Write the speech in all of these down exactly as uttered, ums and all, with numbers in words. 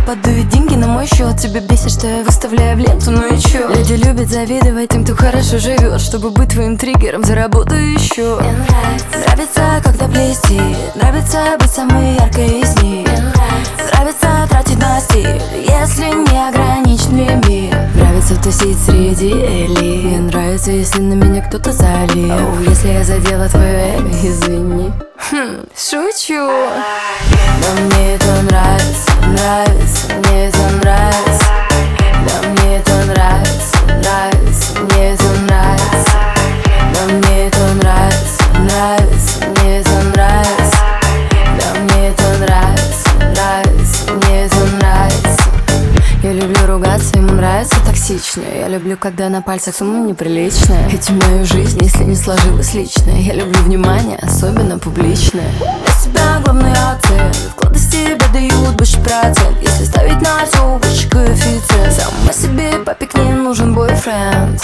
падают деньги на мой счет. Тебя бесит, что я выставляю в ленту, ну и чё? Люди любят завидовать тем, кто хорошо живет. Чтобы быть твоим триггером, заработаю еще. Мне нравится, Нравится, когда блестит, нравится быть самой яркой из них. мне нравится, Нравится тратить на стиль, если не ограничен лимит. Нравится тусить среди элит. Мне нравится, если на меня кто-то залил. Оу, если я задела твое эго, извини. Хм, шучу. Да мне это нравится, нравится, мне это нравится. Да мне это нравится, нравится, мне это нравится. Да мне это нравится, нравится, мне это нравится. Да мне это нравится, нравится, мне это нравится. Я люблю ругаться, ему нравится токсичное. Я люблю, когда на пальцах сумма неприличная. Ведь в мою жизнь, если не сложилось личное. Я люблю внимание, особенно публичное. Для себя главный акцент, вклады с тебя дают больше процент. Если ставить на все выше коэффициент, сама себе папик не нужен бойфренд.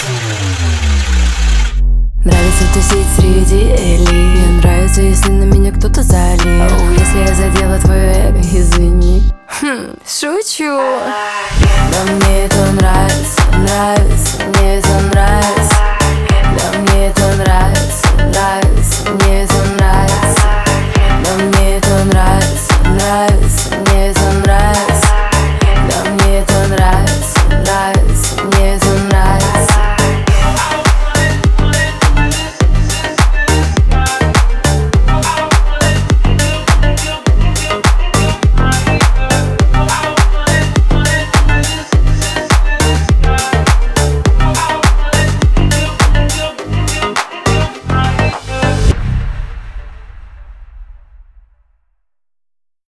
Нравится тусить среди элит. Мне нравится, если на меня кто-то залил. Оу, если я задела твое эго, извини. Хм, шучу. Да мне это нравится, нравится,